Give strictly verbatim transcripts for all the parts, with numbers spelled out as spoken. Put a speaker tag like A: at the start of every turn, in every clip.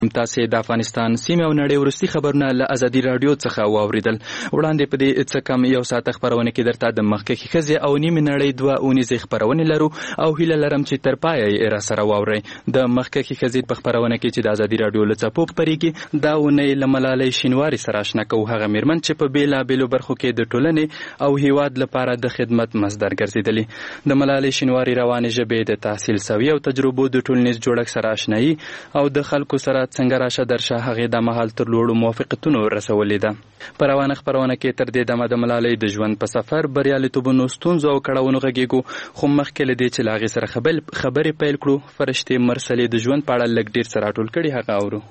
A: تاسې د افغانستان سیمه او نړۍ وروستي خبرونه له ازادي راډیو څخه واوریدل. وړاندې په دې څه کم یو ساعت خبرونه کې درته د مخکښې ښځې او نیمې نړۍ دوه اونیزې خبرونه لرو او هیله لرم چې تر پایه یې را سره واورئ. د مخکښې ښځې په خبرونه کې چې د ازادي راډیو له څپو خپرېږي دا اونۍ له ملالۍ شینواري سره اشنا کوو، هغه میرمن چې په بېلابېلو برخو کې د ټولنې او هیواد لپاره د خدمت مصدر ګرځېدلې. د ملالۍ شینواري روانې ژبې د تحصیل سوي او تجربو د ټولنیز جوړښت سره اشنایي او د خلکو سره څنګه راشه درشه هغې د مهال تر لوړو موافقتونو رسولې ده. په روانه خپرونه کې تر دې دمه د ملالۍ د ژوند په سفر، بریالیتوبونو، ستونزو او کړاوونو غږیږو، خو مخکې له دې چې له هغې سره خبرې پیل کړو، فرشتې مرسلې د ژوند په اړه لږ ډېر څه راټول کړي، هغه اورو.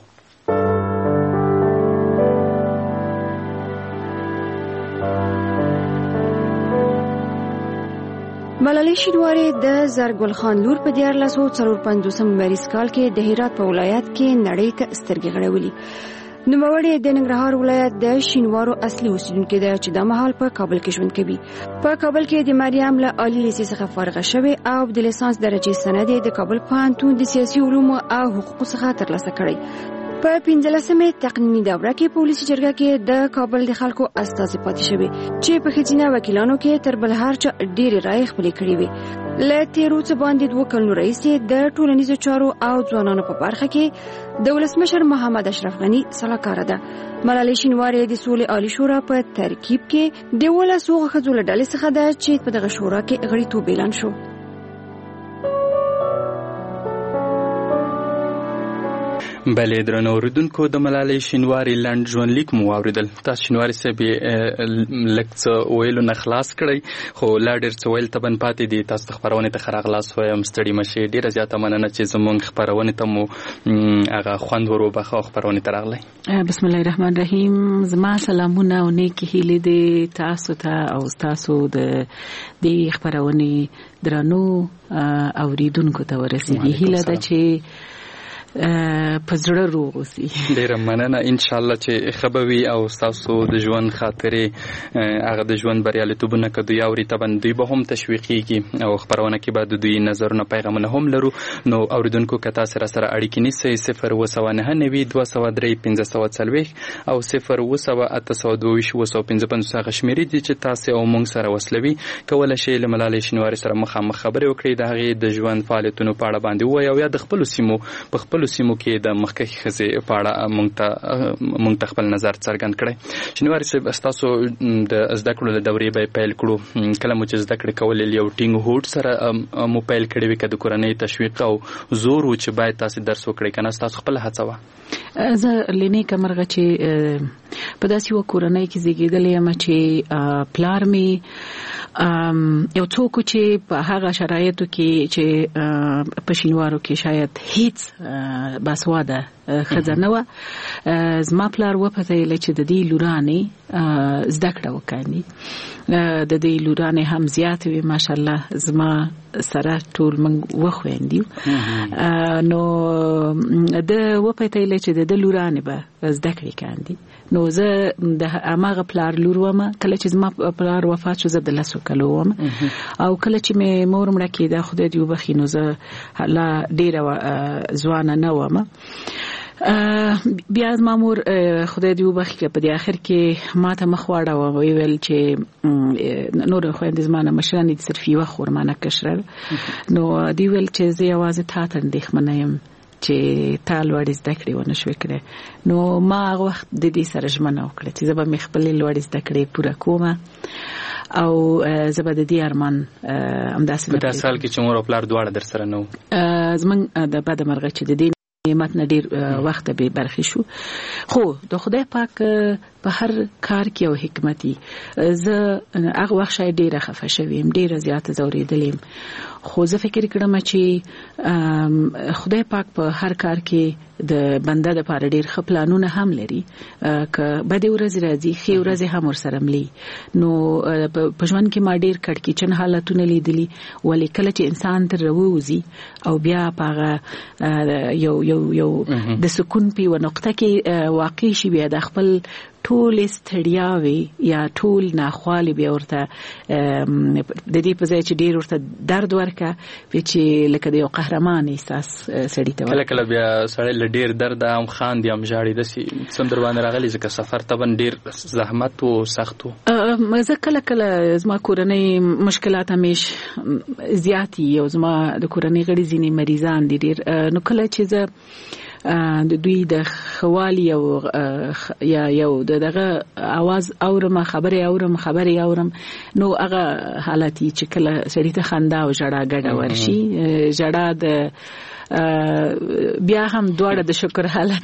B: ملالۍ شینواري د زرګل خان لور په دیارلس سوه څلور پنځوسم میریز کال کې د هرات په ولایت کې نړۍ ته سترګې غړولې. نوموړې د ننګرهار ولایت د شینوارو اصلي اوسیدونکې ده چې د مهال په کابل کې ژوند کوي. په کابل کې د مریم له عالی لیسې څخه فارغه شوې او د لیسانس درجې سند یې د کابل پوهنتون د سیاسي علومو او حقوقو څخه ترلاسه کړی. په پنځلسمې تقنیني دوره کې په ولسي جرګه کې د کابل د خلکو استازي پاتې شوې چې په ښځینه وکیلانو کې تر بل هر چا ډېرې رایې خپلې کړې وې. له تېرو څه باندې دوه کلونو راهیسې د ټولنیزو چارو او ځوانانو په برخه کې د ولسمشر محمد اشرف غني سلاکاره ده. ملالۍ شینواري د سولې عالي شورا په ترکیب کې د ولسو ښځو له ډلې څخه ده چې په دغه شورا کې غړیتوب اعلان شو.
A: بلې درنو اوریدونکو، د ملالۍ شینواري لنډ ژوندلیک مو واورېدل. تاسو شینواري صاحب لږ څه ویلو نه خلاص کړی، خو لا ډېر څه ویل ته بند پاتې دي. تاسو ته خپرونې ته ښه راغلاست وایم، ستړي مه شئ. ډېره زیاته مننه چې زموږ خپرونې ته مو هغه خوند ور وبخښه او خپرونې ته راغلی.
C: بسم الله الرحمن الرحیم. زما سلامونه او نیکې هیلې دي تاسو ته او تاسو د دې خپرونې درنو اوریدونکو ته ورسېږي. هیله ده چې په زړه روغ اوسئ.
A: ډېره مننه. انشاءالله چې ښه به وي او ستاسو د ژوند خاطرې، هغه د ژوند بریالیتوبونه که دوی اوري طبعا دوی به هم تشویقېږي او خپرونه کې به د دوی نظرونه، پیغامونه هم لرو. نو اوریدونکو که تاسې را سره اړیکې نیسئ، صفر اووه سوه نهه نوي دوه سوه درې پنځه سوه څلوېښت او صفر اووه سوه اته سوه دوه ویشت اووه سوه پنځه پنځوس هغه شمېرې دي چې تاسې او موږ سره وصلوي. کولی شئ له ملالۍ شینواري سره مخامخ خبرې وکړئ، د هغې د ژوند فعالیتونو په اړه باندې ووایئ او یا د خپلو سیمو په خپلو سیمو کې د مخکښې ښځې په اړه موږ ته موږ ته خپل نظر څرګند کړئ. شینواري صاحب، ستاسو د زده کړو له دورې به یې پیل کړو. کله مو چې زده کړې کولې یو ټینګ هوډ سره مو پیل کړې وي، که د کورنۍ تشویق او زور و چې باید تاسې درس وکړئ، که نه ستاسو خپله هڅه وه؟
C: زه له نیکه مرغه چې په داسې یوه کورنۍ کې زیږېدلې یم چې پلار مې یو څوک چې په هغه شرایطو کې چې په شینوارو کې شاید هیڅ باسواده ښځه نه وه. زما پلار وپتېیله چې د دې لورانې زده کړه وکاندي. د دې لورانې هم زیاتې وې، ماشاءالله زما سره ټول موږ وخویندي. نو د وپتېیله چې د ده لورانې به زده کړې کاندي. نو زه د هماغه پلار لور وم. کله چې زما پلار وفات شو زه د لسو کلو وم او کله چې مې مور مړه کېده، خدای دې وبخي، نو زه لا ډېره ځوانه نه وم. بیا زما مور خدای دې وبخي په دې اخر کې ما ته مخ واړوه، ویل چې نور خویندې زما نه مشران دي، صرف یوه خور ما نه کشره. نو دې ویل چې زه یوازې تا ته اندېښمنه یم چې تا لوړې زده کړې ونه شوې کړې. نو ما هغه وخت د دې سره ژمنه وکړه چې زه به مې خپلې لوړې زده کړې پوره کومه او زه به د دې ارمان همداسې
A: په داسې حال کې چې مور او پلار دواړه در سره نه وو.
C: زموږ د بده مرغه چې د دې نعمت نه ډېر وخت به برخې شو، خو د خدای پاک په هر کار کې یو حکمت وي. زه هغه وخت شاید ډېره خفه شوې یم، ډېره زیاته ځورېدلې یم، خو زه فکر کړم چې خدای پاک په هر کار کې د بنده لپاره ډېر ښه پلانونه هم لري. که بدې ورځې راځي، ښې ورځې هم ورسره ملي. نو په ژوند کې ما ډېر کړکېچن حالتونه لیدلي، ولې کله چې انسان تر راووځي او بیا په هغه یو یو یو د سکون په یوه نقطه کې واقع شي، بیا د خپل ټول ستړیاوي یا ټول ناخوالي بیا ورته د دې په ځای چې ډیر ورته درد ورکا چې لکه د یو قهرمان احساس سړی ته
A: کله کله بیا سړی له ډیر درد هم خاندي هم ژاړي داسې څوم در باندې راغلی ځکه سفر ته ډیر زحمت او سخت و.
C: زه کله کله زما کورنۍ مشکلات همیش زیاتی او زما د کورنۍ غړي ځینې مریضان دي ډیر، نو کله چې زه د دوی د خوالي او یا یو دغه आवाज اورم، خبرې اورم خبرې اورم نو هغه حالتي چې کله سړی ته خندا او ژړا ګډه ورشي. ژړا د بیا هم دواړه د شکر حالت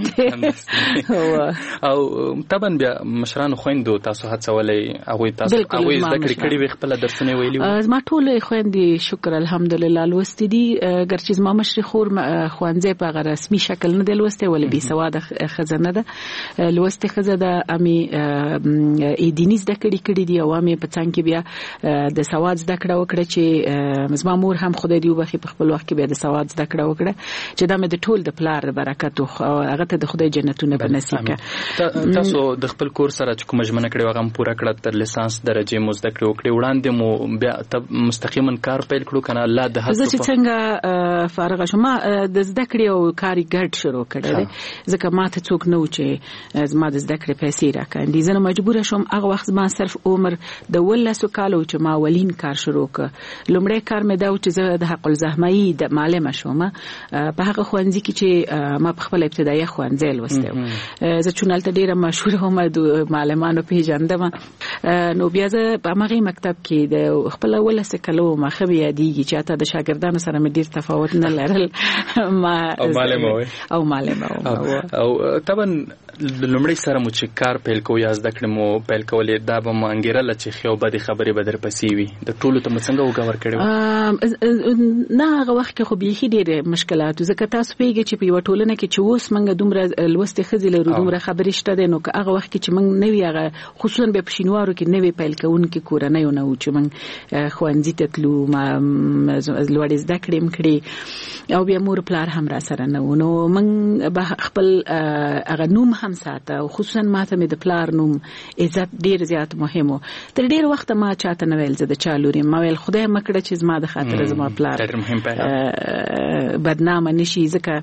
A: او طبعا بیا مشرانو خويندو تاسو هڅولې هغه تاسو هغه زده کړې کړې وي خپل درسونه ویلي.
C: زما ټول خويندې شکر الحمدلله لوستې دي، ګرچې زما مشر خور خوانځي په غیر رسمي شکل نه دی لوسته ولې بي سواده خزانه ده لوسته خزه ده امي دیني زده کړې کړې دي او امي په څنګه بیا د سواد زده کړه وکړه چې زما مور هم خدای دی وبخي په خپل وخت کې بیا د سواد زده کړه وکړه چې دا مې د ټول د پلار برکت او هغه ته د خدای جنتونه په نصیب کړه.
A: تاسو د خپل کور سره چې کوم ژمنه کړې وغه پوره کړه تر لیسانس درجه مو زده کړې وکړې وړاندې مو بیا مستقیما کار پیل کړو کنه الله د هڅو
C: چې څنګه فارغ شوم د زده کړې او کاری ګډ شروع کړل ځکه ما ته څوک نه و چې زما د زده کړې پیسې راکاندي. زه مجبور شوم هغه وخت ما صرف عمر د ولسو کالو چې ما ولین کار شروع ک. لومړی کار مې دا و چې زه د حق الزحمي د معلمه شوم په هغه خوانځي کې چې ما په خپل ابتدایي خوانځي لوسته. زه چونالته ډیره مشهور هم د معلمانو پیژندم نو بیا زه په هغه مکتب کې د خپل ولسه کلو ما خو یادېږي چې اته د شاګردانو سره مې ډیر تفاوت نه لرل ما
A: او معلمه
C: او معلمه
A: او طبعا لومړی سره مو چې کار پیل کو یا زده کړې مو پیل کولې دا به مانګیرل چې خو به د خبرې بدر پسې وي د ټولو ته څنګه وګور کړو
C: نه هغه وخت کې خو به هی ډېر مشکلات ځکه تاسو پیږي چې په یو ټولنه کې چې اوس منګه دومره لوستې خزي له دومره خبرې شته دي نو هغه وخت کې چې موږ نوی هغه خصوصا به پښینوارو کې نوی پیل کوون کې کورنۍ نه و چې موږ خوانځي ته تلو ما لوړې زده کړې مکړي او بیا مور پلار هم را سره نه و نو موږ به خپل هغه نوم هم ساته او خصوصا ماته مې د پلار نوم عزت ډیر زیات مهمو. تر ډیر وخت ما چاته نه ویل زه د چالوري ما ویل خدای مکړه چې زما د خاطر زما پلار بدنامه نشي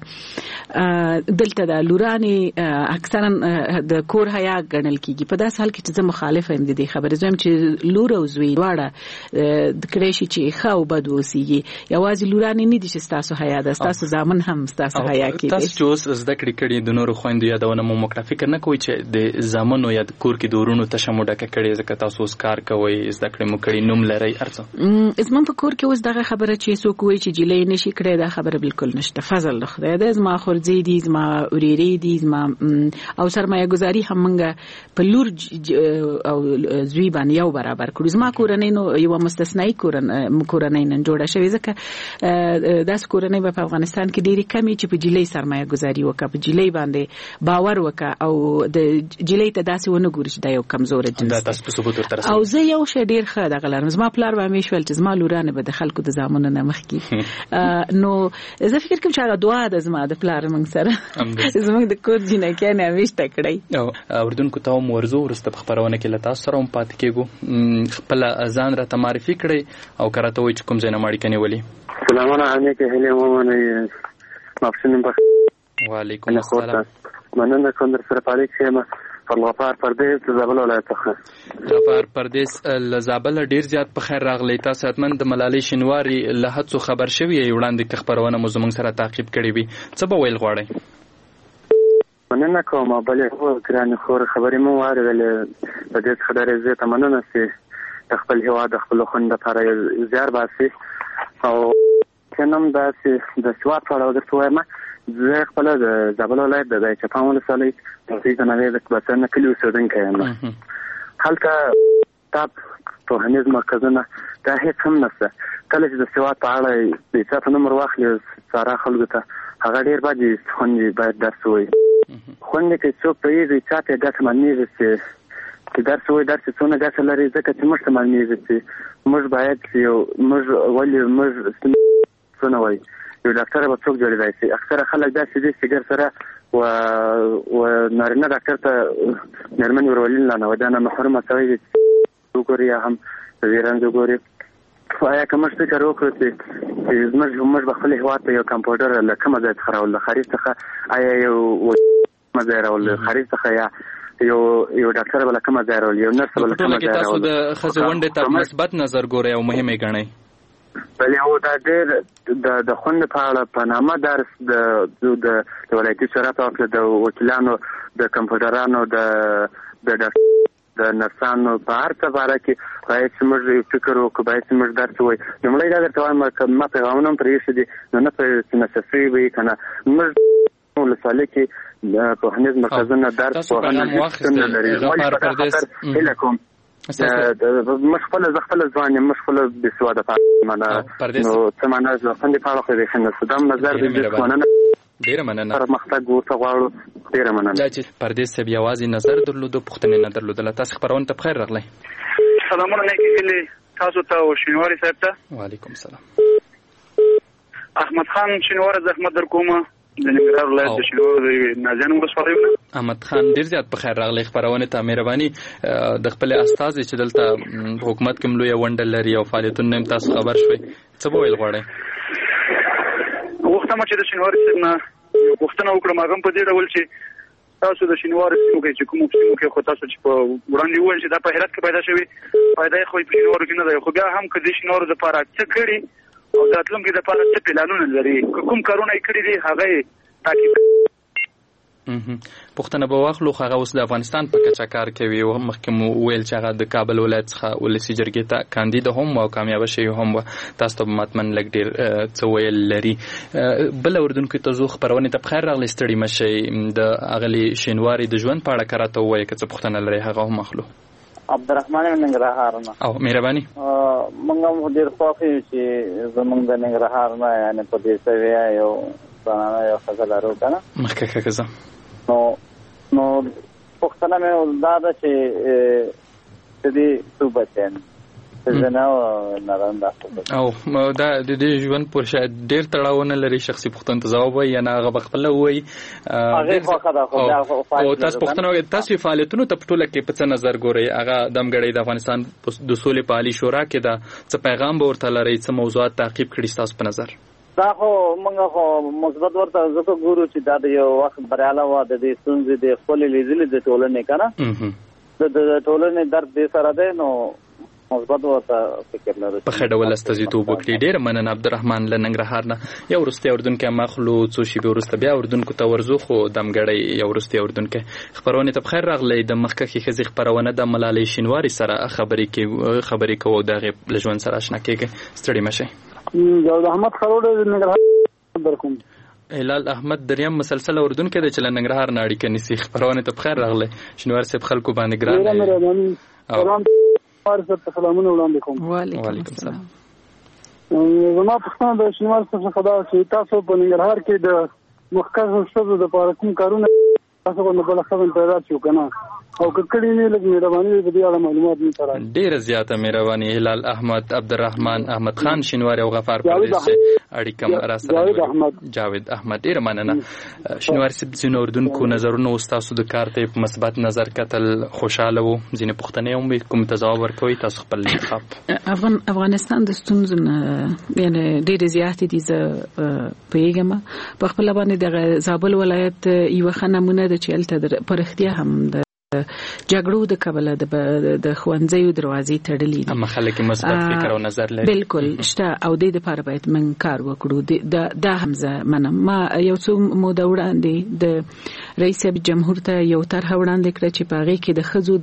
C: ځکه دلته د لوراني اکثرا د کور حیا ګڼل کیږي. په داس حال کې چې زه مخالف یم د دې خبرې زم چې لور او زوی واړه د کړي شي چې خو بد وسیږي یوازې لوراني نه دي چې تاسو حیا ده تاسو ځامن هم تاسو حیا کوي.
A: تاسو چې اوس زده کړې کړي د نورو خويندو یادونه مو مکړه فکر نه کوي چې د زامنو یا د کور کې د ورونو تشمو ډکه کړي ځکه تاسو اوس کار کوي زده کړې مو کړي نوم لري ارڅه
C: زمون په کور کې اوس دغه خبره چې څوک وایي چې جلې نشي کړي دا خبره بالکل نشته. فضل د خدای د زما خورځي دي زما اوريري دي زما او سرمایه گذاري هم منګه په لور او زوی باندې یو برابر کړو. زما کورنۍ نو یو مستثنایی کورنۍ کورنۍ نن جوړه شوې ځکه داس کورنۍ په افغانستان کې ډېری کمی چې په جلې سرمایه گذاري وکړه په جلې باندې باور وکړه او د جلې ته داسې ونه ګوري چې دا یو کمزور جنس او زه یو شی ډیر ښه دغه لرم. زما پلار به مې شول چې زما لورانه به د خلکو د زامنو نه مخ کی نو زه فکر کوم چې هغه دعا د زما د پلار موږ سره زموږ د کور جنکه نه وشته کړی.
A: او اردن کو ته مرزو ورسته خبرونه کې لتا سره هم پات کېګو خپل ځان را ته معرفي کړی او کراته وای چې کوم ځای نه ماړی کني ولي.
D: سلام علیکم هله مو مافشنم بخ
A: وعلیکم السلام
D: مننه کوم در سره پاره کېما غفار پردیس زابل ولایت څخه.
A: غفار پردیس لزابل ډیر زیات په خیر راغلی. تاسو اتمن د ملالۍ شینواری له هڅو خبر شوی وړاندې که خبرونه مو زموږ سره تعقیب کړی وي څه به ویل غواړئ؟
D: مننه کوم بلې هو ګران خور خبرې مو واورېدلې په دې خبرې زه ته مننه چې د خپل هیواد د خپل خوند لپاره زیار باسي او کنم دا چې د سواد په اړه درته وایم زه خپل د زابل ولایت د چپاون ولسوالۍ د ځینې د کبسنه کلی اوسیدونکی یم. هلته تاب په هنیز مرکزونه دا هیڅ هم نشته. کله چې د سواد په اړه د چاته نمبر واخلې سارا خلکو ته هغه ډیر باندې خوندې باید درس وایي. خوندې کې څوک پرېږدي چاته ګټه معلومېږي چې چې درس وایي درس څونه ګټه لري ځکه چې موږ ته معلومېږي چې موږ باید یو موږ ولې موږ څونه وایي یو ډاکټر به څوک جوړېدای شي. اکثره خلک داسې دي چې ګر سره و ونارینه ډاکټر ته مېرمنې ورولي نه نو دا نه محرومه شوی دي وګوري هم د ویران وګوري آیا کوم څه کار وکړي چې زموږ موږ په خپل هیواد ته یو کمپیوټر له کومه ځای څخه راول خارج څخه آیا یو مزه راول خارج څخه یا یو یو ډاکټر بل کومه ځای راول یو نرس بل کومه ځای راول
A: تاسو د خزونډه ته مثبت نظر ګورئ او مهمه ګڼئ
D: بل یو دا ډېر د د خوند په اړه په نامه درس د د ولایتي شورا په د وکیلانو د کمپیوټرانو د د د نرسانو په هر څه باره کې باید چې موږ فکر وکړو باید چې موږ درس ووایو لومړی دا درته وایم ما پیغامونه هم پرې ایښي دي نو نه پرې نصفي وي که نه موږ ولسوالۍ کې پوهنیز مرکزونه درس پوهنیز سیستم لري ولې په دا خاطر هیله کوم موږ خپله زه خپله ځوان یم موږ خپله بېسواده پاتې نو څه معنا زه خوندې په اړه خو بیخي نه څه دا نظر دی چې مننه
A: ډیره مننه
D: پرمختګ ورته غواړو ډیره مننه
A: دا چې پردیس صاحب یوازې نظر درلوده پوښتنې نه درلودله تاسو خپرونه ته بخیر راغلی
E: سلامونه نیکې هیلې تاسو ته او شینواري صاحب ته
A: وعلیکم السلام
E: احمد خان شینواري زحمت در کومه د ننګرهار ولایت د شینوارو د نازیانو ولسوالۍ
A: احمد خان ډیر زیات بخیر راغلی خپرونه ته مهرباني د خپل استازي چې دلته حکومت کې ملوی ونډه لري او فعالیتونه هم تاسو خبر شوي څه به ویل غواړئ
E: وخت ما چې د شینواري صاحب نه یو پوښتنه وکړم هغه په دې ډول چې تاسو د شینواري سیمو کې چې کوم سیمو کې خو تاسو چې په وړاندې وویل چې دا په هرات کې پیدا شوي پیدا یې خو په شینوارو کې نه دی خو بیا هم که د شینوارو دپاره څه کړي او د راتلونکي دپاره څه پلانونه لري که کوم کارونه یې کړي دي هغه یې تاکید
A: پښتنه به واخلو هغه اوس د افغانستان په کچه کار کوي او مخکې مو ویل چې هغه د کابل ولایت څخه ولسی جرګې ته کاندید هم او کامیاب شوی هم تاسو ته مطمئن لګ ډیر څه ویل لري بل اردوونکو ته زو خبرونه ته بخیر راغلی ستړي مشي د اغلی شینواري د ژوند په اړه کراته وایي که څه پښتنه لري هغه هم اخلو
F: عبدالرحمن ننګرهار نه
A: او مهرباني
F: موږ هم ډیر خوښ یو چې زمونږ د ننګرهار نه یعنی په دې سویا یو زنانه یو ښځه لرو که نه
A: مخکې ښځه
F: نو نو پوښتنه مې دا ده چې د دې څو بچیان زنه او نارنده
A: او دا د دې ژوند پر شاید ډېر تړاو نه لري شخصي پوښتنه ته ځواب وایي یا نه هغه خپله وایي او تاسو پوښتنه وکړئ تاسو فعالیتونو ته په ټوله کې په څه نظر ګورئ هغه دمګړی د افغانستان د سولې په عالي شورا کې ده څه پیغام به ورته لرئ څه موضوعات تعقیب کړي ستاسو په نظر
F: دا خو موږ خو مثبت ورته ځکه ګورو چې دا د یو وخت بریاله وه د دې ستونزې د خپلې لیدلې د ټولنې که نه د ټولنې درد دې سره دی نو مثبت ورته فکر لرو
A: په ښه ډول استازیتوب وکړي ډېره مننه عبدالرحمن له ننګرهار نه یو وروستی اردونکی مخلو څو شېبې وروسته بیا اردونکو ته ورځو خو دمګړی یو وروستی اردونکی خپرونې ته بخیر راغلی د مخکښې ښځې خپرونه د ملالۍ شینواري سره خبرې خبرې کوو د هغې له ژوند سره اشنا کېږئ ستړي مشئ
G: جاوید احمد خروړ ننګرهار درکوم
A: هلال احمد دریم مسلسل اردون کې د چل ننګرهار نه اړیکه نیسي خبرونه ته بخیر راغلی شینوار صاحب خلکو باندې ګران
G: ورته سلامونه وړاندې کوم
A: وعلیکم السلام
G: زما پوښتنه د شینوار صاحب څخه دا چې تاسو په ننګرهار کې د مخکښو ښځو دپاره کوم کارونه تاسو باندې بله ښځه پیدا شو که نه او که کړي نه لږ مهرباني په دې اړه معلومات مې ته راکړئ
A: ډېره زیاته مهرباني هلال احمد عبدالرحمن احمد خان شینواري او غفار پردیس چې اړیکه راسره
G: جاوید احمد
A: جاوید احمد ډېره مننه شینواري صاحب ځینو اردونکو نظرونه اوس تاسو د کار ته په مثبت نظر کتل خوشحاله وو ځینې پوښتنې هم وي کوم ته ځواب ورکوئ تاسو خپل انتخاب
C: افغان افغانستان د ستونزو یعنې ډېرې زیاتې دي زه پوهېږم په خپله باندې دغه زابل ولایت یوه ښه نمونه ده چې هلته په رښتیا هم د جګړو د کبله د د ښوونځیو دروازې تړلې دي
A: اما خلک مثبت فکر او نظر لري
C: بالکل شته او د دې لپاره باید من کار وکړو دا دا هم زه منم ما یو څو موده وړاندې د رئیس جمهور ته یو طرح وړاندې کړه چې په هغې کې د ښځو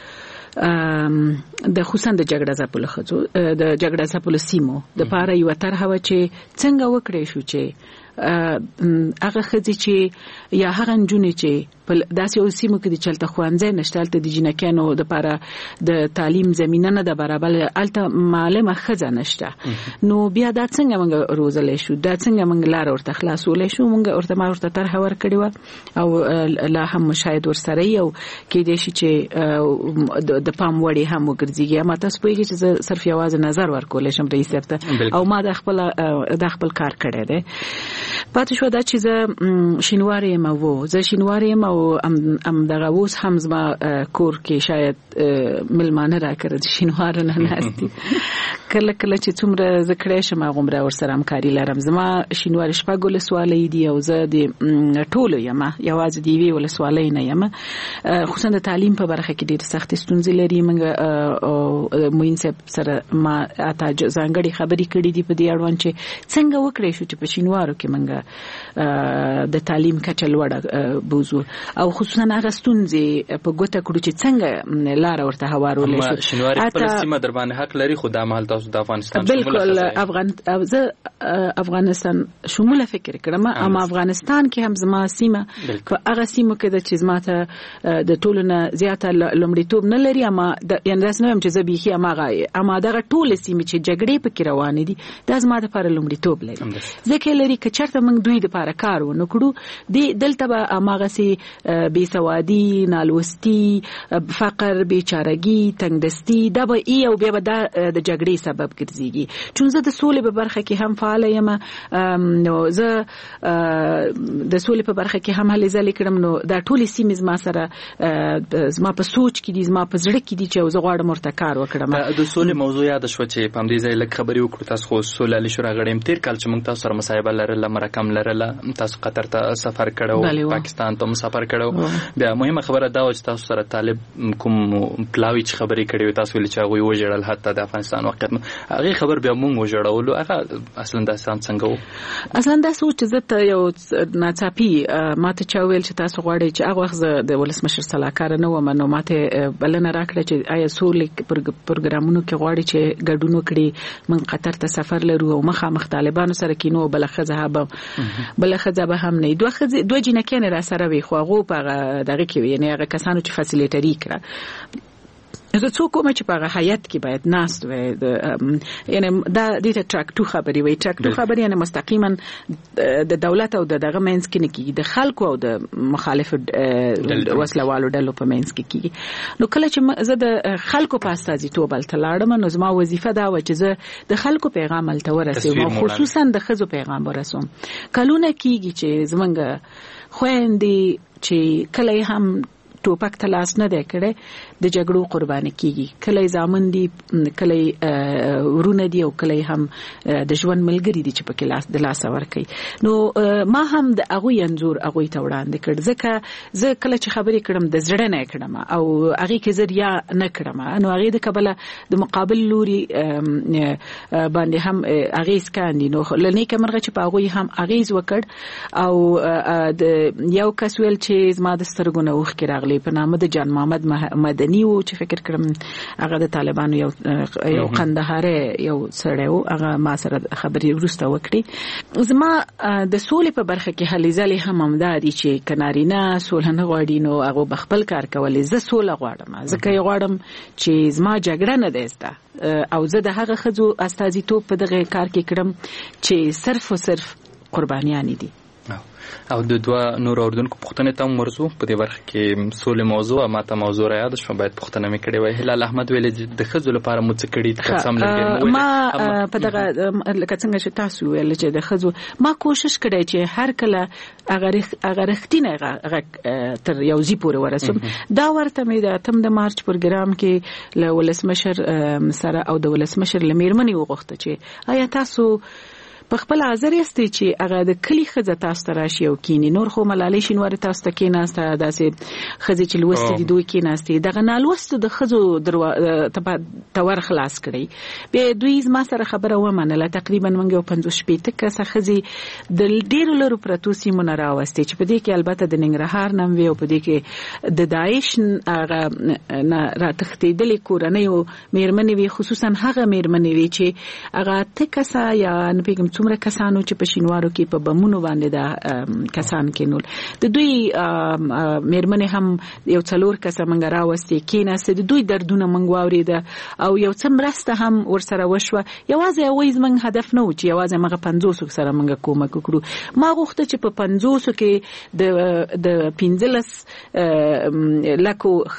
C: د د خصوصا د جګړه ځپلو ښځو د جګړه ځپلو سیمو دپاره یوه طرحه وه چې څنګه وکړی شو چې هغه ښځې چې یا هغه نجونې چې په داسې یو سیمو کې د چلته ښوونځی نشته هلته د جینکیانو دپاره د تعلیم زمینه نه ده برابر هلته معلمه ښځه نشته نو بیا دا څنګه موږ روزلی شو دا څنګه موږ لاره ورته خلاصولی شو موږ ورته ما ورته طرحه ورکړې وه او لا هم شاید ورسره یي او کیدای شي چې د پام وړې هم وګرځېږي اما تاسو پوهېږئ چې زه صرف یوازې نظر ورکولی شم رئیس صاحب ته او ما دا خپل دا خپل کار کړی دی پاتې شو دا چې زه شینواري یم وو زه شینوار یم او ام ام دغه اوس هم زما کور کې شاید ملمانه راکړه شینوار نه ناستي کله کله چې څومره زکړې شم غومره ور سره همکاري لرم زما شینوار شپږ ولسوالۍ دی او زه د ټولو یم یوازې دی وی ولسوالۍ نه یم خصوصا د تعلیم په برخه کې ډېر سخت ستونزې لري موږ او موین صاحب سره ما اته ځانګړي خبرې کړې دي په دې اړوند چې څنګه وکړې شو چې په شینوارو کې موږ د تعلیم کچه لوړه بوزو او خصوصا هغه ستونزې په ګوته کړو چې څنګه لار ورته هوارولې شو
A: شینوار خپل سیمه در باندې حق لري خو د مال تاسو د افغانستان
C: بالکل افغان زه افغانستان شموله فکر کړم اما افغانستان کې هم زما سیمه په هغه سیمه کې د چې زما ته د ټولو نه زیاته لومړیتوب نه لري اما یعنی داس نه هم چې زه بيخي اماغه اما دغه ټول سیمه چې جګړې پکې روانې دي د زما لپاره لومړیتوب لري ځکه لري چې چرته موږ دوی لپاره کار ونکړو د دلته به اماغه سي بي سوادي نالوستي فقر بیچارهګي تنگدستي دا به ای او بیا به د جګړې سبب ګرځيږي چون زه د سولې په برخه کې هم فعال یم نو زه د سولې په برخه کې هم هلې ځلې کړم نو دا ټول سیمې زما سره زما په سوچ کې دي زما په زړه کې دي چې زه غواړم ورته کار وکړم
A: د سولې موضوع یاد شو چې په دې ځای لکه خبرې وکړو تاسو خو سولې علي شورا غړم تیر کال چې موږ تاسو سره مصاحبه لرله مرکم لرله تاسو قطر ته سفر کړو پاکستان ته سفر کړو بیا مهمه خبره دا و چې تاسو سره طالب کوم پلاوی چې خبرې کړې تاسو ولې چې هغه وژړل حتی د افغانستان وخت هغه خبر بیا موږ وژړولو هغه اصلا دا څنګه و
C: اصلا دا سوچ چې زه یو ناڅاپي ماته چا ویل چې تاسو غواړئ چې هغه وخت د ولسمشر صلاحکار نه ومه نو ماته بلنه راکړه چې آیا سولې پروګرامونو کې غواړي چې ګډون وکړي من قطر ته سفر لرو او مخامخ طالبانو سره کینو بل خزه به بل خزه به هم نه دوه خزه دوه جنکې را سره وي خو هغه په دغه کې یعنی هغه کسانو چې فاسیلیټری کړه زه څوک کوم چې په هغه حیات کې باید ناست وي یعنی دا د ټراک تو خبري وي ټراک تو خبري یعنی مستقیما د دولت او د دغه مینس کې نه کیږي د خلکو او د مخالف وسلوالو ډلو په مینس کې کیږي نو کله چې زه د خلکو په استازیتوب بلته لاړم نو زما وظیفه دا و چې زه د خلکو پیغام الته ورسوم خصوصا د خزو پیغام ورسوم کلونه کیږي چې زمونږ خويندې چې کله هم ټوپک تلاس نه دی کړي د جګړو قرباني کیږي کله زامن دي کله ورونه دي او کله هم د ژوند ملګری دي چې په کلاس د لاس ور کوي نو ما هم د هغه انزور هغه ته وړاندې کړ ځکه زه کله چې خبرې کړم د زړه نه کړم او هغه کې زریا نه کړم نو هغه د قبله د مقابل لوري باندې هم هغه سکاندي نو لنی کمرغه چې په هغه هم هغه وکړ او د یو کس ویل چې زما د سترګونه وښ کړه په نامه د جان محمد مدني و چې فکر کړم هغه د طالبانو یو یو قندهاري یو سړی و هغه ما سره خبرې ورسته وکړي زما د سولې په برخه کې هلې ځلې هم همداري چې کنارینه سولې نه غواړي نو هغه بخپل کار کوي زه سولې غواړم ځکه یې غواړم چې زما جګړه نه ده او زه د هغه خزو استازیتوب په دغه کار کې کړم چې صرف او صرف قربانیان دي
A: او د دوه نور اردوونکو پښتنې ته مرزو په دې برخه کې سولې موضوع ماته موضوع را یاد شو باید پښتنه مې کړې وای هلال احمد ویل د خزو لپاره مو څه کړی قسم لګې
C: ما په دغه لکه څنګه چې تاسو ویل چې د خزو ما کوشش کړی چې هر کله هغه هغه رښتینه تر یو ځی پورې ورسم دا ورته مې د اتم د مارچ پروګرام کې له ولسمشر سره او د ولسمشر لمیرمنې وغوښته چې آیا تاسو په خپل حاضر یاستئ چې هغه د کلی خزه تاسو ته راشي او کینی نور خو ملالۍ شینوار تاسو ته کیناسته داسې خزه چې لوستې دي دوی کیناسته دغه نالوست د خزو درو تور خلاص کړي به دوی ما سره خبره ومنله تقریبا منګ یو پنځوس شپېته کسه خزي د ډیرو لرو پروتو سیمونه راوستي چې په دې کې البته د ننګرهار نوم وی او په دې کې د داعش هغه را تختیدلې کورنۍ او میرمنې وی خصوصا هغه میرمنې وی چې هغه تکسا یا نه پیګم څومره کسانو چې په شینوارو کې په بمونو باندې دا کسان کېنول د دوی میرمنې هم یو څلور کسه منګ راوستي کېناسته د دوی دردونه منګ واورېده او یو څه مرسته هم ورسره وشوه یوازې هغوی زموږ هدف نه و چې یوازې مغه پنځوسو سره منګ کومک وکړو ما غوښته چې په پنځوسو کې د د پنځلس لکو خزو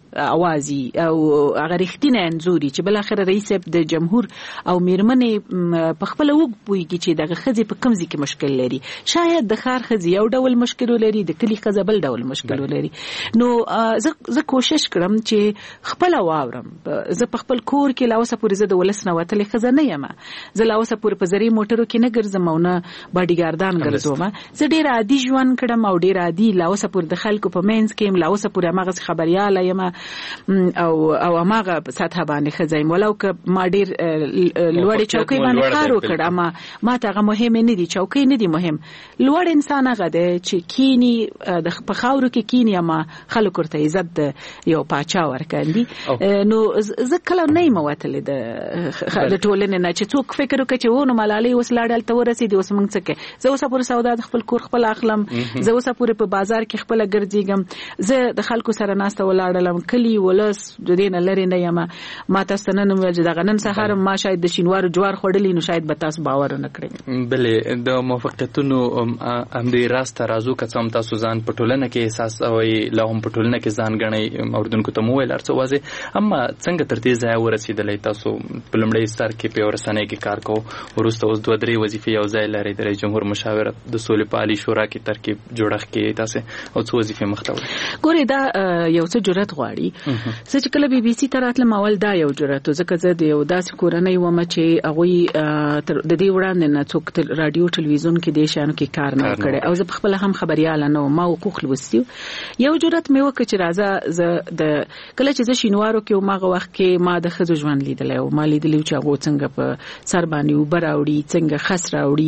C: اوازي او هغه رښتینه انزوري چې بل اخر رئیس د جمهور او میرمنې په خپل وګ پويږي چې دغه خزي په کمزي کې مشکل لري. شاید د خار خزي یو ډول مشکل لري، د کلی خزه بل ډول مشکل لري. نو زه زه کوشش کړم چې خپل واورم. زه په خپل کور کې لاوسه پورې زه د ولس نه وتلې خزه نه یم. زه لاوسه پورې په زری موټرو کې نه ګرځم او نه باډیګاردان ګرځوم. زه ډیر عادي ژوند کړم او ډیر عادي لاوسه پورې د خلکو په مینس کې لاوسه پورې ماغه خبرياله یم او او ماغه سطح باندې خزایم ولو که ما ډیر لوړ چوکۍ باندې کار وکړ. اما ما ته هغه مهم نه دي، چوکۍ نه دي مهم. لوړ انسان هغه دی چې کینی د پخاورو کې کینی اما خلکو ورته عزت یو پاچا ورکاندي. نو زه کله نه موتل د د ټولنې نه چې څوک فکر وکړي چې ونه ملالۍ اوس لاړل ته ورسېدي اوس موږ څه کوي. زه اوس پورې سودا د خپل کور خپل اخلم، زه اوس پورې په بازار کې خپل ګرځېږم، زه د خلکو سره ناسته ولاړلم، کلی ولس د دې نه لري نه یم. ما تاسو نن ویل چې دا نن سهار ما شاید د شینوارو جوار خوړلې نو شاید به تاسو باور نه کړئ.
A: بلې د موافقتونو هم دې راست رازو کڅم تاسو ځان په ټولنه کې احساس او لا هم په ټولنه کې ځان غنئ اوردونکو ته مو ویل ارڅ وازه. اما څنګه تر دې ځای ورسېدلې؟ تاسو په لومړي ستر کې په ورسنۍ کې کار کوو، ورسته اوس دوه درې وظیفې یو ځای لري، د رئیس جمهور مشاور د سولې پالي شورا کې ترکیب جوړښت کې تاسو او څو وظیفې مختوي.
C: ګورې دا یو څه جرأت غواړي. چې کله بي بي سي ته راتلم اول دا یو جرأت، ځکه زه د یو داسې کورنۍ وم چې هغوی د دې وړاندې نه څوک رادیو ټلویزیون کې د شانو کې کار نه کړی او زه په خپل هم خبرياله نه ما حقوق لوستي. یو جرأت مې وکړ چې راځه زه د کله چې زه شینوارو کې ماغه وخت کې ما د خزو ژوند لیدل او ما لیدل چې هغه څنګه په سر باندې وبر راوړي، څنګه خس راوړي،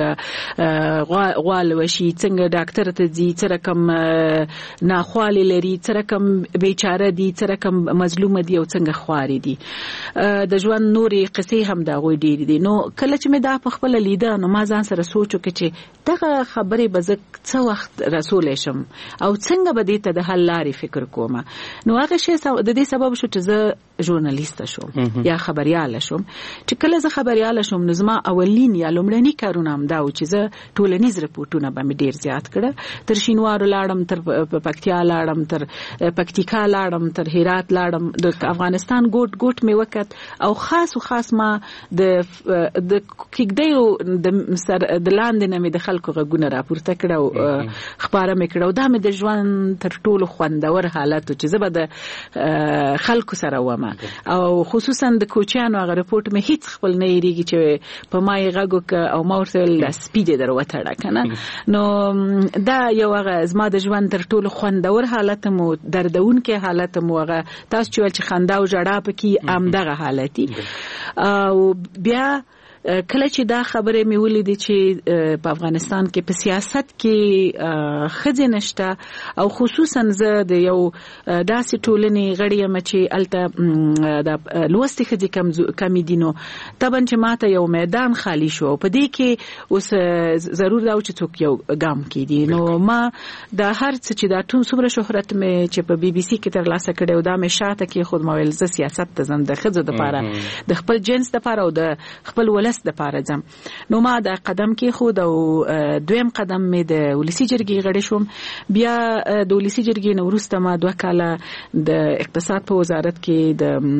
C: څنګه غوال وشي، څنګه ډاکټر ته ځي، څه رقم ناخوالي لري، څه رقم بیچاره دي، څه رقم مظلوم دي او څنګه خواري دي. د ژوند نورې قصې هم دا غوي ډېر دي. نو کله چې مې دا په خپل لیده نو ما ځان سره سوچ وکړ چې دغه خبرې به زه څه وخت رسولی شم او څنګه به دې ته د حل لارې فکر کوم. نو هغه شی د دې سبب شو چې زه ژورنالیسته شوم یا خبرياله شوم. چې کله زه خبرياله شوم نو زما اولین یا لومړني کارونه هم دا و چې زه ټولنیز رپورټونه به مې ډېر زیات کړه. تر شینوارو لاړم، تر پکتیا لاړم، تر پکتیکا لاړم، تر هرات لاړم، د افغانستان ګوټ ګوټ مې وکړ او خاص او خاص ما د د کېږدیو د لاندې نه مې د خلکو غږونه راپورته کړه او خبره مې کړه. دا مې د ژوند تر ټولو خوندور حالت چې زه به د خلکو سره وم او خصوصا د کوچیانو هغه رپورټ مې هیڅ خپل نه یریږي چې په ما یې غږ وکړه او ما ورته ویل د سپي دې در وتړه که نه. نو دا یو هغه زما د ژوند تر ټولو خوندور حالت مو دردونکی حالت مو هغه تاسو چې ویل چې خندا او ژړا پکې همدغه حالت دي. او بیا کله چې دا خبره مې ولیدې چې په افغانستان کې په سیاست کې ښځې نشته او خصوصا زه د یو داسې ټولنې غړی یم چې هلته د لوستې ښځې کمې دي نو طبعا چې ماته یو میدان خالي شو او په دې کې اوس ضرور دا و چې څوک یو ګام کېدي. نو ما دا هر څه چې دا ټول څومره شهرت مې چې په بي بي سي کې ترلاسه کړی او دا مې شاته کېښود ما ویل زه سیاست ته ځم د ښځو دپاره د خپل جنس دپاره او د خپل ولس د پاره ځم. نو ما دا قدم کې خود او دویم قدم مې د ولسی جرګې غړې شوم. بیا د ولسی جرګې نو وروسته ما دوه کاله د اقتصاد په وزارت کې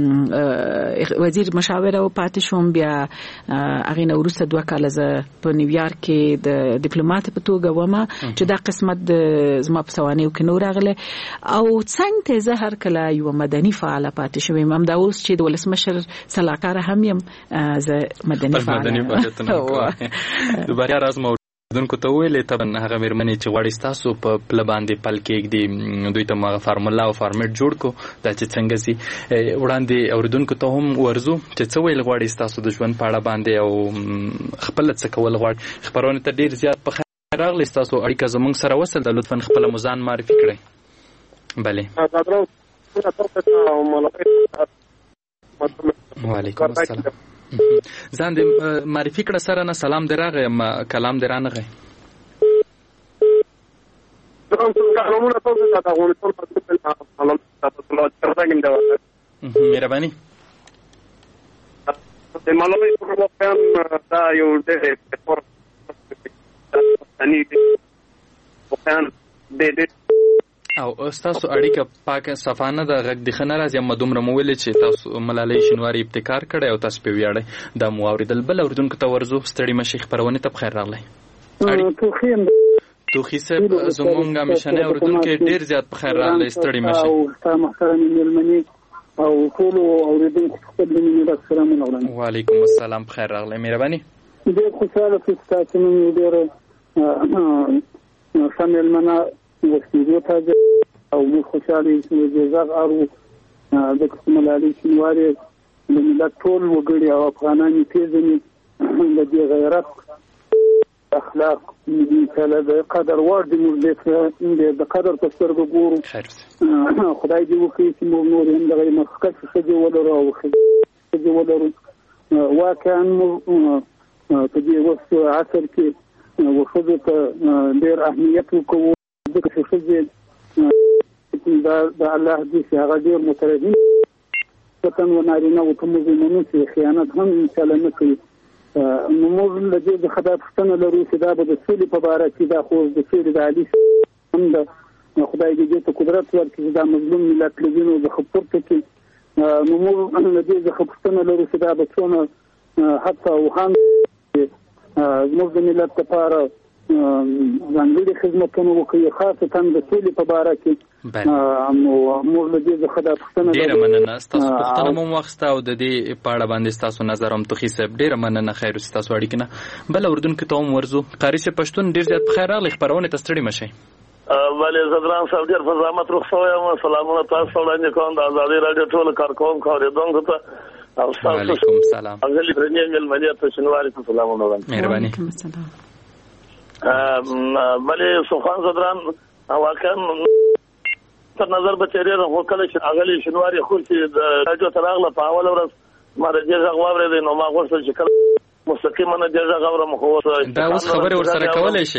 C: د وزیر مشاور او پاتې شوم. بیا هغې نه وروسته دوه کاله زه په نیویارک کې د ډیپلومات په توګه وم چې دا قسمت زما په سوانیو کې نو راغلی او څنګ ته زه هر کله یوه مدني فعاله پاتې شوم. همدا اوس چې د ولسمشر سلاکاره هم یم زه مدني
A: مدني فعالیتونه کوي. د بریا راز موردونکو ته ویلې طبعا هغه مېرمنې چې غواړي ستاسو په پله باندې پل کېږدي دوی ته هغه فارمولا او فارمیټ جوړ کو دا چې څنګه سي وړاندې اورېدونکو ته هم ورځو چې څه ویل غواړي ستاسو د ژوند په اړه باندې او خپله څه کول غواړي. خپرونې ته ډېر زیات په خیر راغلی. ستاسو اړیکه زموږ سره وصل ده، لطفا خپله مو ځان معرفي کړئ. بلې وعلیکم السلام. ځان دې معرفي کړه سره نه سلام دې راغی اما کلام دې رانغی. مهرباني
E: د مالوي پروګرام دا یو ډېر پورتنی دی. وکړم د دې
A: او تاسو اړیکه پاکه صفانه د غږ د خنه راځي اما دومره مو ویل چې تاسو ملالۍ شینواری ابتکار کړی او تاسو په ویاړئ دا مو اوریدل. بل اوریدونکو ته ورځو ستړي مشي خبرونه ته بخیر راغلی.
G: توخیم
A: توخی صاحب زمونږ همیشنه اوریدونکو ډیر زیات بخیر راغلی ستړي مشي
G: او تاسو محترم ملمنی او ټول اوریدونکو ته د مینې سلام وړاندې.
A: وعلیکم السلام بخیر راغلی. مهرباني.
G: ډیر خوشاله چې تاسو نن ډیر شامل منا وسیدو ته او مو خوشاله چې زغ ارو د کوملالي شینواري د ملت ټول وګړي او افغانان پیژني د دې غیرت اخلاق دې کله د قدر ور دي موږ د قدر په سترګو ګورو. خدای دې وکړي چې موږ نور هم دغه مخکښ څه ولرو او څه ولرو واقعا په دې وخت عصر کې وخذ ته ډېر اهمیت وکړو ځکه چې څه دا د الله دې هغه ډېر مترجم وطن و نارینه او کوم زمونږ چې خیانت هم انشاءالله نه کوي. نو موږ له دې څخه دا پوښتنه لرو چې دا به د سولې په باره کې دا خو د سولې د عالي هم د خدای دې ته قدرت ورکړي چې دا مظلوم ملت له وینو څخه پورته کړي. نو موږ له دې څخه پوښتنه لرو چې دا به څونه حتی وهان زموږ د ملت لپاره ځانګړي خدمتونه وکړي خاصه د سولې په باره کې. نو موږ له دې څخه دا پوښتنه لرو.
A: ډېره مننه ستاسو پوښتنه مو واخیسته او د دې په اړه باندې ستاسو نظر هم توخي صاحب ډېره مننه. خیر ستاسو اړیکه نه بل اردوونکو ته هم ورځو. قاری صاحب پښتون ډېر زیات بخیر راغلی خپرونه ته ستړي مشئ.
H: ولې زدران صاحب ډېر په زحمت رخصت یم. سلامونه تاسو وړاندې کوم د ازادي رادیو ټول کارکوونکو اوریدونکو ته.
A: وعلیکم السلام.
H: اغلی پرنیل ملمنی ته شنواری ته سلامونه وړاندې.
A: مهرباني.
C: وعلیکم السلام.
H: ولې سوخان زدران واقعا تر نظر به تیرې خو کله چې اغلی شنواری خو چې د راجو تراغله په اول ورځ ما د دې غوا ورې نو ما غوښتل چې کله مستقیما نه دې غوا مخه
A: دا اوس خبره ورسره کولای شي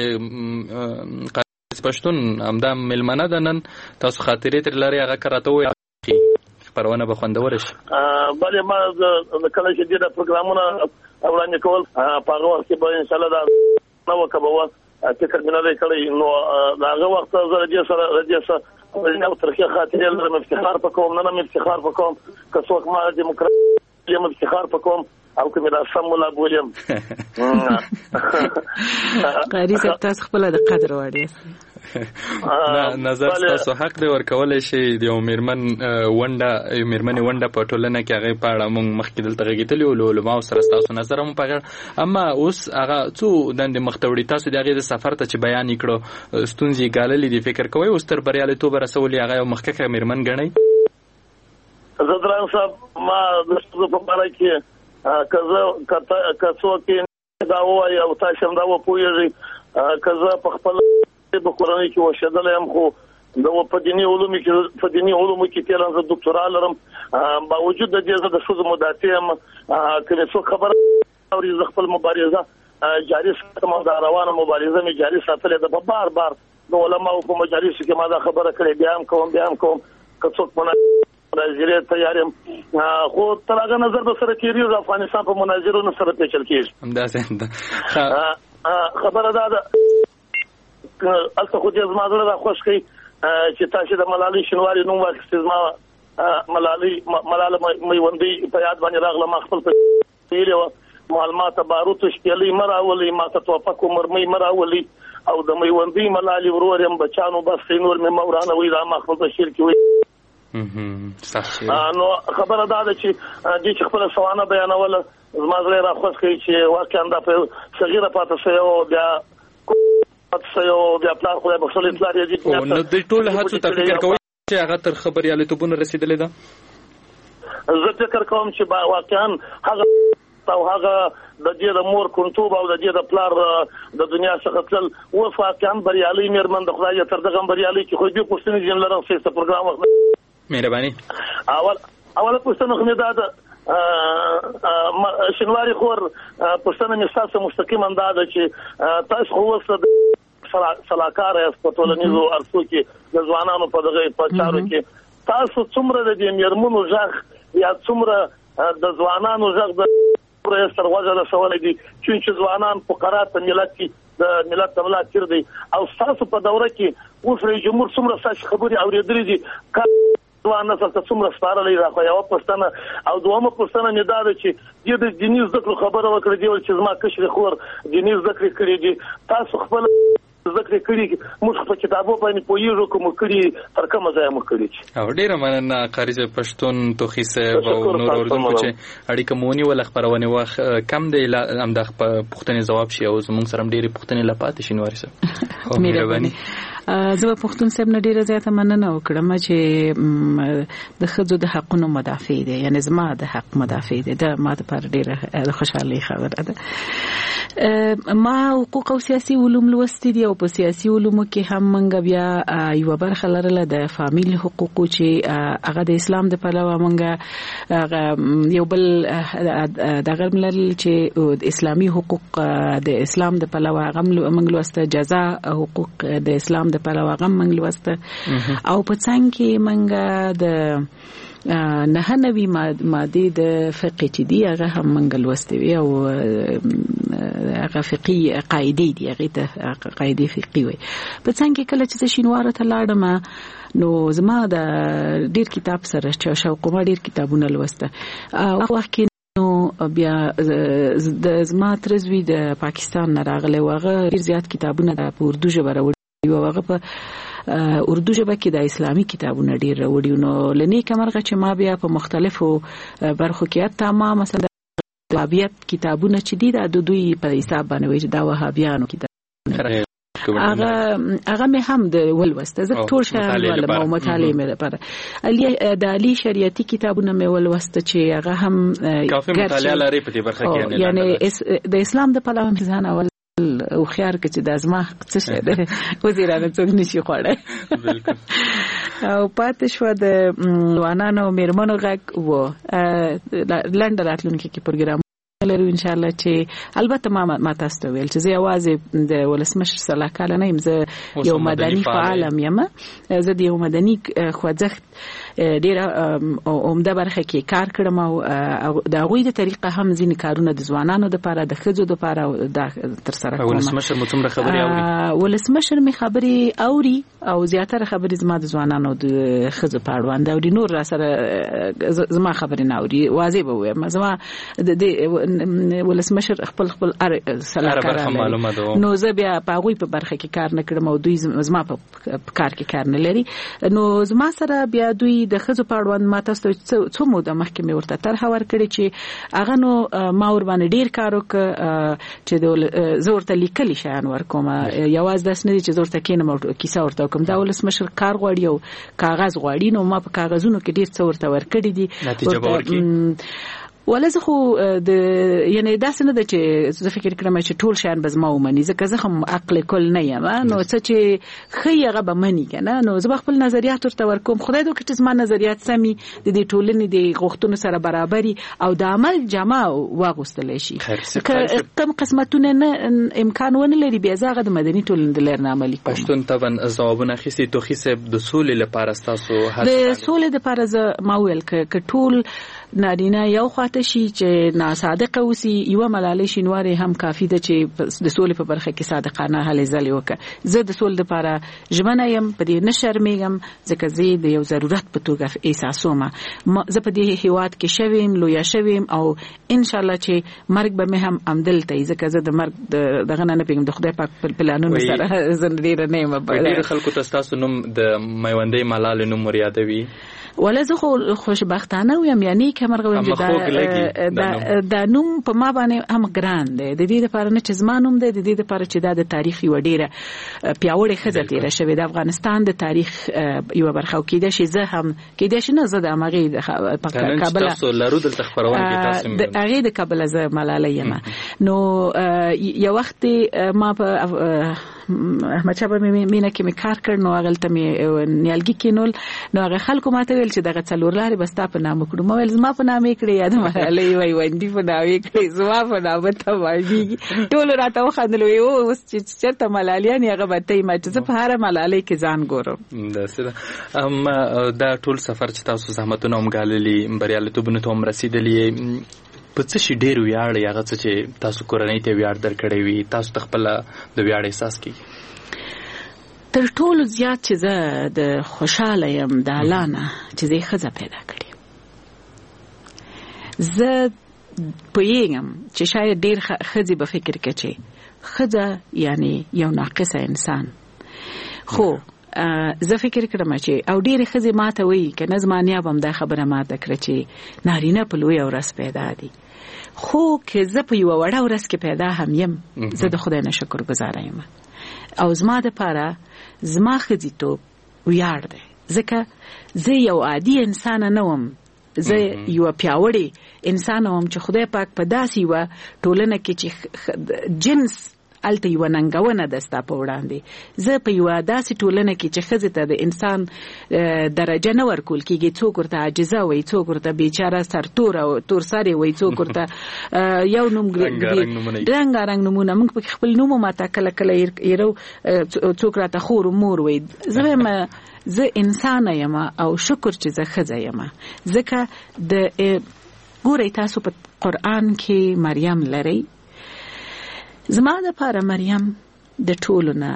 A: پښتون همدا ملمنه ده نن تاسو خاطرې تر لري هغه کراته وي خبرونه به خوندور شي.
H: بلې ما کله چې دې پروګرامونه وړاندې کول په هغه وخت کې به ان شاء الله دا نو کبه فکر مې نه دی کړی. نو هغه وخت زه دې سره دې سره نو ترخه خاطرې لرم افتخار پکوم نه نه افتخار پکوم که څوک ما دیموکراسي یم افتخار پکوم او کومه دا سم ولا بولم.
C: قاری صاحب تاسو خپل د قدر وړي
A: نظر تاسو حق دی ورکولای شي د میرمن ونده میرمن ونده په ټولنه کې هغه په اړه موږ مخکې دلته غږیدلی او علماء سره تاسو نظر هم پغړ اما اوس هغه څو د مختوړي تاسو دغه د سفر ته چې بیان کړو ستونزې ګاللې دي فکر کوي اوس تر بریالیتوب رسولي هغه مخکې میرمن غنئ.
H: زدران صاحب ما د څه په اړه کې کزه کته څوک دا وایي او تاسو هم دا وپوهیږئ کزه په خپل په قرآني کې وشدل هم خو د په دیني علومو کې په دیني علومو کې تیران زه ډاکټرا لرم با وجود د دې د شوز مدافع هم کله څو خبر او خپل مبارزه جاري ساتم او روانه مبارزه می جاري ساتلې د بار بار د علماء په مجالس کې ما دا خبره کړې بیا هم کوم بیا هم کوم که څوک مناظره تیارم خو تر هغه نظر به سره کېږي افغانستان په مناظرونو سره پیچل کېږي همدا خبره ده الته خو دې زما زړه را خوښ کړي چې تاسو د ملالۍ شینواری نوم واخیستئ. زما ملالۍ ملاله میوندۍ په یاد باندې راغله ما خپل ویلې وه معلومات باروت شپېلۍ مه راولئ ما ته توپک و مرمۍ مه راولئ او د میوندۍ ملالۍ ورور یم بچانو بس نور مې مه ورانوئ دا ما خپل په شعر کې وایي. نو خبره دا ده چې دې چې خپله سوانه بیانوله زما زړه را خوښ کړي چې واقعا دا په صغیره پاته شوی او بیا سيو بیا پلان خو به خپل پلان یې
A: دي نو د ټول هڅو ته فکر کوي چې هغه تر خبريالتوبونه رسیدلې ده.
H: زه فکر کوم چې با واقعا هغه او هغه د دې د مور کنټوب او د دې د پلار د دنیا څخه تل او واقعا بریالي مېرمن د خدای تر دغه بریالي کې خو دې پوښتنې جن لرم چې په پروګرام وخت
A: مهرباني
H: اول اول پوښتنه خو نه ده شینواری خور پښتنه مستاسه مستقیما دا ده چې تاسو خو وسه صلاحکار یاست په ټولنیزو ارڅو کې د ځوانانو په دغه په چارو کې تاسو څومره د دې میرمنو ځخ یا څومره د ځوانانو ځخ د پرې سرواجه له سوال دي چې ځوانان فقرات ملت کې د ملت تبلا تیر دی او تاسو په دوره کې اوس رئیس جمهور څومره ساش خبري اورېدلې دي وانه څه څومره ستارلې راخو یو پښتنه او دومره پښتنه نه دا چې د دیني ذکر خبره وکړه دی چې زما کشر خور دیني ذکر کړی دي تاسو خپل ذکر کړی موږ په کتابو باندې پویږو کوم کړی تر کومه ځای مو کړی
A: او ډیره مننه قاری پښتون توخیسه او نور اردن چې اړیکه مونی ول خبرونه واخ کم دی هم د پښتني جواب شي او زموږ سره ډیره پښتني لپاره شي نورسه او مهرباني
C: زه په پښتون صاحب نه ډیره زیاته مننه وکړم چې د خځو د حقونو مدافع دي یعنی زما د حق مدافع دي دا ما ته پر ډیره خوشاله خبره ده ما حقوق او سیاسي علوم لوستي دي او په سیاسي علومو کې هم منګ بیا یو برخه لرله د فامیل حقوق چې هغه د اسلام د پلوه منګ یو بل د غیر ملل چې اسلامي حقوق د اسلام د پلوه هغه منګ لوسته جزا حقوق د اسلام د پلوه هغه منګ لوسته او په څنګه کې منګ د نه نوی ماده د فقه چې دی هغه هم منګل وستوي او هغه فقهي قاعده دي هغه ته قاعده فقهي وي په څنګه کله چې شینوار ته لاړم نو زما د ډیر کتاب سره چې شوق ما ډیر کتابونه لوسته او وخت نو بیا د زما ترزوی د پاکستان نه راغله واغه ډیر زیات کتابونه د اردو ژبه راوړي او هغه په اردو ژبه کې د اسلامي کتابونه ډیر راوړي نو لنی کمرغه چې ما بیا په مختلفو برخو کې حتی ما مثلا د وهابیت کتابونه چې دي د دوی په حساب باندې وایي دا وهابیانو کتاب هغه هغه مې هم د ولوسته زه ټول شیان ولوم او مطالعه مې لپاره علي د علي شریعتي کتابونه مې ولوسته چې هغه هم
A: کافي مطالعه لري په دې برخه کې
C: یعنی د اسلام د پلوه ځان اول او خيار کې چې د ازما څه شه ده وزیرانه څوک نشي خوړای بالکل او پاتې شو د وانانو میرمنو غږ وو لنډ راتلونکي کې پروګرام لرو ان شاء الله چې البته ما ما تاسو ته ویل چې زه یوازې د ولسمشر صلاح کاله نه یم زه یو مدني فعال یم زه د یو مدني خوځښت ډیر عمده برخه کې کار کړم او د غوی د طریقه هم ځینې کارونه د ځوانانو لپاره د خځو لپاره د تر سره کوم
A: ولسمشر مو څومره خبري اوري
C: ولسمشر می خبري اوري او زیاتره خبري زما د ځوانانو د خځو په اړه وند اوري نور را سره زما خبري نه اوري واځي به وایم زما د ولسمشر خپل خپل سلاکار نو زه بیا په غوی په برخه کې کار نه کړم او دوی زما په کار کې کار نه لري نو زما سره بیا دوی د خځو په اړوند ما تاسو ته څو موده مخکې مې ورته طرح ورکړې چې هغه نو ما ور باندې ډیر کار وکړ چې د زه ورته لیکلي شیان ورکوم یوازې داس نه چې زه ورته کینم او کیسه ورته کوم دا ولسمشر کار غواړي او کاغذ غواړي نو ما په کاغذونو کې ډیر څه ورته ورکړي دي
A: نتیجه به ورکړي
C: ولزه خو د یعنی داسې نه ده چې زه فکر کوم چې ټول شیان به زما ومني ځکه زه هم عقل کول نه یم نو څه چې خی هغه به مني کنه نو زه خپل نظریات ورته ورکوم خدای دې چې زما نظریات سمي د دې ټولنې د غوښتنو سره برابري او د عمل جمع واغوستل شي کم قسمتونه نه امکان ونه لري بیا زغه د مدني ټولنې د لرنه عملي کوم
A: پښتون طبعا ځوابونه خسي توخي صاحب د سولې لپاره تاسو
C: هڅه د سولې لپاره زه ما ویل ک ټول نارینه یو خاطر شي چې ناصادق اوسي یو ملالۍ شینواری هم کافی ده چې د سولې په برخه کې صادقانه هلې ځلې وکړي زه د سولې لپاره ژمنه یم په دې نه شرمېږم ځکه زه د یو ضرورت په توګه احساسوم زه په دې هیواد کې شوم لویا شوم او ان شاء الله چې مرګ به مې هم عمدل ته ځکه زه د مرګ دغه نه پیګم د خدای پاک په پلانونو سره زندګی نه یم
A: په ډیر خلکو تاسو نوم د میوندې ملالۍ نوم مریادوي
C: ولا زه خو خوشبختانه ویم یعنی کمرغه ویم چې دا د نوم په ما باندې هم ګران دی د دې لپاره نه چې زما نوم دی د دې لپاره چې دا د تاریخ یو ډیره پیاوړې خزه تیر شوی د افغانستان د تاریخ یو برخه کې د شي زه هم کې د شي نه زه د امغه د کابل
A: تاسو لرو د خبرونه کې تاسو
C: د هغه د کابل زه ملالۍ یم نو یو وخت ما په احمد شاه بابا مینه کې مې کار کړ نو هغه ته مې نیالګي کینول نو هغه خلکو ماته چې دغه څلور لارې بس تا په نام کړو مې ول زما په نام یې کړی یاد مړلې وای وندې په نام یې کړی زما په نام ته وایي ټول راته وخندل وی او چې چرته ملالیان هغه به ته ما چې په هر ملالۍ کې ځان ګورم
A: دا څه ام دا ټول سفر چې تاسو زحمتونه هم غاللی بریالیتوبونه ته هم رسیدلی په څه شي ډېر ویاړئ، هغه څه چې تاسو کورنۍ ته ویاړ درکړی وي، تاسو ته خپله د ویاړ احساس کېږي؟
C: تر ټولو زیات چې زه د خوشحاله یم د الله نه چې زه یې ښځه پیدا کړې. زه پوهېږم چې شاید ډېر ښځې به فکر کوي چې ښځه یعنی یو ناقصه انسان، خو زه فکر کړم چې او ډېرې ښځې ماته وایي که نه زما نیا به هم دا خبره ماته کړه چې نارینه په لویه ورځ پیدا دي، خو که زه په یوه وړه ورځ کې پیدا هم یم زه د خدای نه شکر ګزاره یم او زما دپاره زما ښځیتوب ویاړ دی، ځکه زه یو عادي انسان نه وم، زه یو پیاوړی انسان وم چې خدای پاک په داسې یوه ټولنه کې چې جنس الته یو ننګونه ده ستا په وړاندې، زه په یوه داسې ټولنه کې چې ښځې ته د انسان درجه نه ورکول کېږي، څوک ورته عاجزه وایي، څوک ورته بیچاره سرتوره تور سرې وایي، څوک ورته یو نوم رنګارنګ نومونه، موږ پکې خپل نوم ماته کله کله یرو څوک راته خور مور وایي، زه وایم زه انسان یم او شکر چې زه ښځه یم، ځکه د ګورئ تاسو په قرآن کې مریم لرئ، زما دپاره مریم د ټولو نه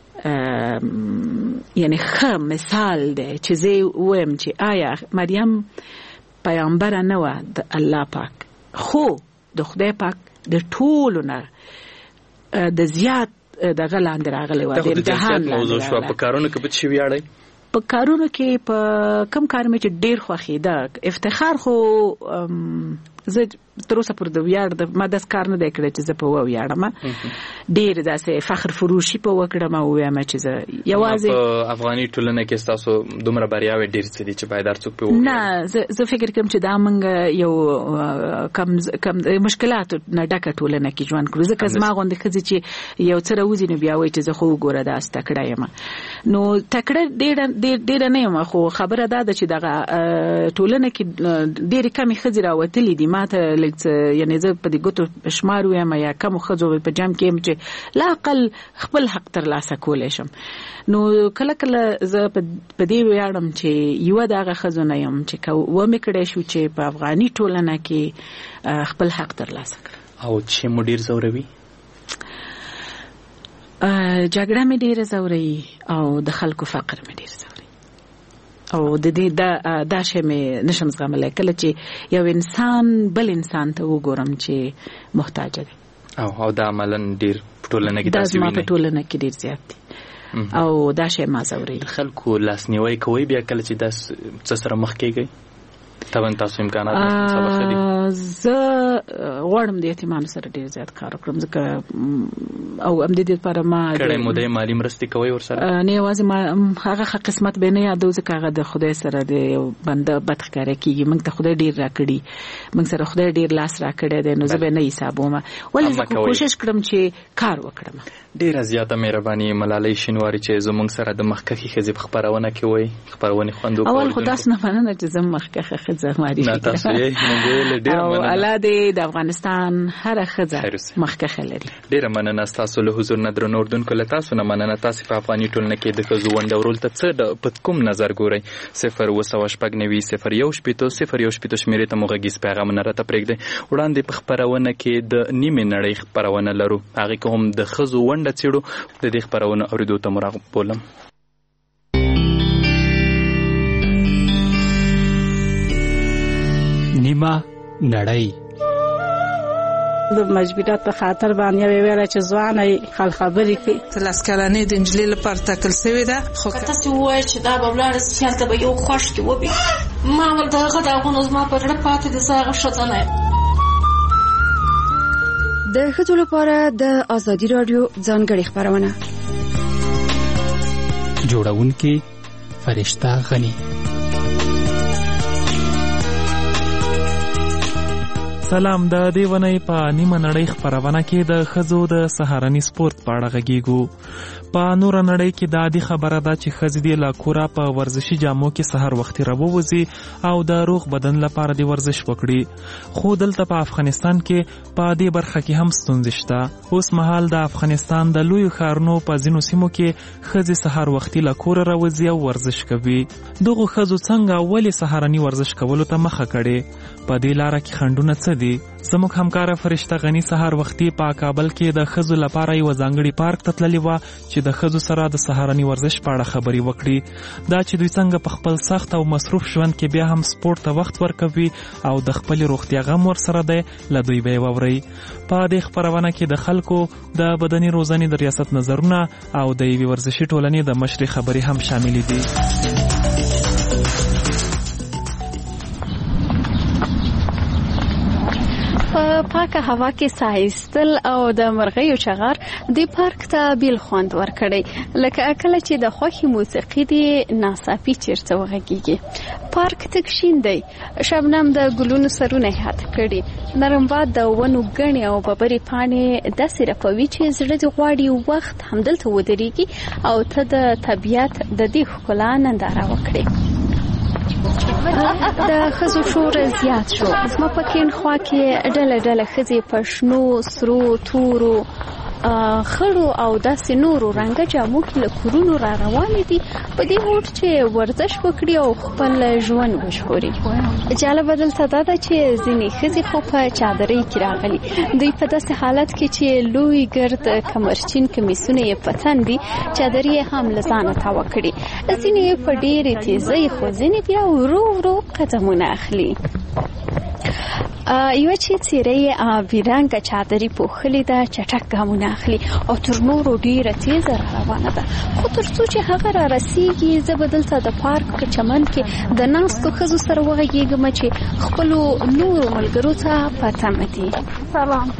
C: یعنی ښه مثال دی چې زه ویم چې آیا مریم پیغمبره نه وه د الله پاک، خو د خدای پاک د ټولو نه د زیات دغه لاندې راغلی وه، د امتحان
A: موضوع شوه. په کارونو کې به څه ویاړئ؟
C: په کارونو کې په کم کار مې چې ډېر خوښېده، افتخار خو زه تر اوسه پورې د ویاړ ما داسې کار نه دی کړی چې زه په وویاړم، ډېر داسې فخر فروشي په وکړم او ووایم چې زه یوازې
A: په افغاني ټولنه کې ستاسو دومره بریاوې ډېر څه دي چې باید هر څوک پې وکړي؟
C: نه، زه فکر کوم چې دا موږ یو کم کم مشکلاتو نه ډکه ټولنه کې ژوند کړو، ځکه زما غوندې ښځې چې یو څه راوځي نو بیا وایي چې زه خو وګوره داسې تکړه یم، نو تکړه ډېره نه یم، خو خبره دا ده چې دغه ټولنه کې ډېرې کمې ښځې راوتلي دي، ما ته لږ څه یعنې زه په دې ګوتو شمار ویم یا کمو ښځو په جمع کې یم چې لا اقل خپل حق ترلاسه کولی شم، نو کله کله زه په دې ویاړم چې یوه د هغه ښځو نه یم چې که ومې کړی شو چې په افغاني ټولنه کې خپل حق ترلاسه کړم.
A: او چې مو ډېر ځوروي؟
C: جګړه مې ډېره ځوروي او د خلکو فقر مې ډېر ځوروي، او د دې دا دا شی مې نشم زغملی کله چې یو انسان بل انسان ته وګورم چې محتاج دی،
A: او او دا عملاً ډېر په ټولنه کې
C: دا زما په ټولنه کې ډېر زیات دی او دا شی ما ځوروي.
A: د خلکو لاسنیوی کوئ بیا کله چې دا څه سره مخ کېږئ؟ طبعا تاسو امکانات سبا دي.
C: زه غواړم د یتیمانو سره ډیر زیات کار وکړم، ځکه او هم د دې لپاره ما
A: کړه مو د مالی مرستې کوي ورسره،
C: نه یوازې ما هغه قسمت به نه یادو، ځکه هغه د خدای سره د یو بنده بدخکاره کیږي، موږ ته خدای ډیر راکړي، موږ سره خدای ډیر لاس راکړی دی، نو زه به نه حسابوم، ولې زه کوشش کړم چې کار وکړم.
A: ډیره زیاته مهرباني ملالۍ شینواري چې زموږ سره د مخکخي ښځې په خپرونه کې وایي، خپرونې خوند وکړو.
C: اول خو داسې نه مننه چې زه مخکخه ښځه معرفي
A: نه تاسو یې موږ ویل ډیره مننه،
C: او الله دې د افغانستان هره ښځه مخکخه لري.
A: ډیره مننه تاسو له حضور نه درنو اردوونکو، له تاسو نه مننه. تاسو په افغاني ټولنه کې د ښځو ونډه ورول ته څه په کوم نظر ګورئ؟ صفر اوه سوه شپږ نوي صفر یو شپېته صفر یو شپېته شمېرې ته مو غږیز پیغامونه راته پرېږدئ. وړاندې په خپرونه کې د نیمې نړۍ خپرونه لرو، هغې کې هم د ښځو ونډه څېړو. د دې خپرونه اورېدو ته مراقب بولم.
I: نیمه نړۍ
J: د مجبوریت په خاطر باندې ویل چې ځواني خل خبرې کوي
K: تلاس کلانې د انجلۍ لپاره تاکل شوی ده، خو
L: تاسو وایي چې دا به بلاره سیاست به یو خوش کې وبي، ما ول دغه دغه زما په اړه پاتې د زاغه شتنه.
B: د ښځو لپاره د ازادي رادیو ځانګړې خپرونه
I: جوړونکې فرشته غني.
M: سلام، د دې ونې په نیمه نړۍ خپرونه کې د ښځو د سهارني سپورت په اړه غږیږو. په نوره نړۍ کې دا عادي خبره ده چې ښځې دې له کوره په ورزشي جامو کې سهار وختي راووځي او د روغ بدن لپاره دې ورزش وکړي، خو دلته په افغانستان کې په دې برخه کې هم ستونزې شته. اوس مهال د افغانستان د لویو ښارونو په ځینو سیمو کې ښځې سهار وختي له کوره راوځي او ورزش کوي. دغو ښځو څنګه ولې سهارني ورزش کولو ته مخه کړې؟ په دې لاره کې خنډونه څه دي؟ زموږ همکاره فرشته غنی سهار وختي په کابل کې د ښځو لپاره یو ځانګړي پارک ته تللې وه چې د ښځو سره د سهارني ورزش په اړه خبرې وکړي. دا چې دوی څنګه په خپل سخت او مصروف ژوند کې بیا هم سپورت ته وخت ورکوي او د خپلې روغتیا غم ورسره دی، له دوی به یې واورئ. په دې خپرونه کې د خلکو د بدني روزنې د ریاست نظرونه او د یوې ورزشي ټولنې د مشرې خبرې هم شاملې دي.
N: په پاکه هوا کې ساه ایستل او د مرغیو چغار د پارک ته بیل خوند ورکړی، لکه کله چې د خوښي موسیقي دی ناڅاپي چیرته وغږیږي. پارک تک شین دی، شبنم د ګلونو سرونه یاد کړي، نرم باد د ونو ګڼې او ببرې پاڼې داسې رپوي چې زړه دې غواړي وخت همدلته ودرېږي او ته د طبیعت د دې ښکلا ننداره وکړې. د ښځو شور زیات شو. زما په کیڼ خوا کې ډله ډله ښځې په شنو، سرو، تورو، خړو او داسې نورو رنګه جامو کې له کورونو را روانې دي په دې هوډ چې ورزش وکړي او خپل ژوند وژغوري. جالبه دلته دا ده چې ځینې ښځې خو په چادرۍ کې راغلي، دوی په داسې حالت کې چې لوی ګرد کمرچین کمیسونه یې په تن دي، چادرۍ یې هم له ځانه تاوه کړي. ځینې یې په ډېرې تیزۍ، خو ځینې بیا ورو ورو قدمونه اخلي. یوه چې څیره یې آبي رنګه چادري پوښلې ده چټک ګامونه اخلي او تر نورو ډېره تیزه را روانه ده. خو تر څو چې هغه را رسیږي زه به دلته د پارک په چمن کې د ناستو ښځو سره وغږېږم چې خپلو نورو ملګرو ته په تمه دي. سلام.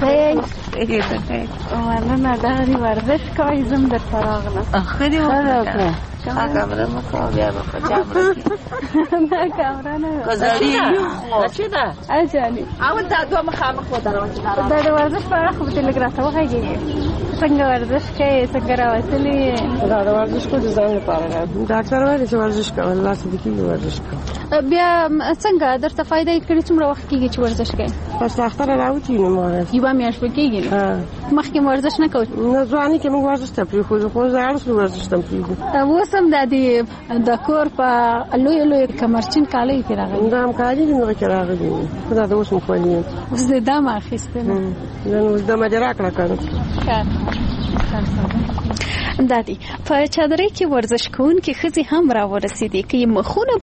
N: مننه. دغه ورزش کوئ، زه هم درته راغلم. ښه دې وکړه. کامره مو کوه بیا به په کامره کې نه کامره نه ګزاري چی ده اجاني اول دا دوه مخامخ ودروه چې دا د ورزش په اړه خو به لږ راته وغږېږي. څنګه ورزش کوې؟ څنګه راوتلې؟
O: دا د ورزش کو د ځان لپاره ده. ډاکټر وایي چې ورزش کوه، الله دې کېږي ورزش کوه.
N: بیا څنګه درته فایده یې کړې؟ څومره وخت کېږي چې ورزش کوې؟
O: پس اختر راوتي نو ماره
N: یوه میاشت به کېږي. مخکې ورزش نه کوئ؟
O: نه، ځواني کې موږ ورزش ته پرېښودو، خو زه اړ شو ورزش ته پرېږدو.
N: اوس هم د د کور په لوی لوی کمرچین کالۍ کې راغلي.
O: دا هم کالۍ دي نو کې راغلي. خدا د اوس مخولي
N: اوس د دم اخیسته نه
O: نن اوس د مجرا کړه کړه
N: دا دی. په چادرۍ کې ورزش کوونکې ښځې هم را ورسېدې، که یې مخونه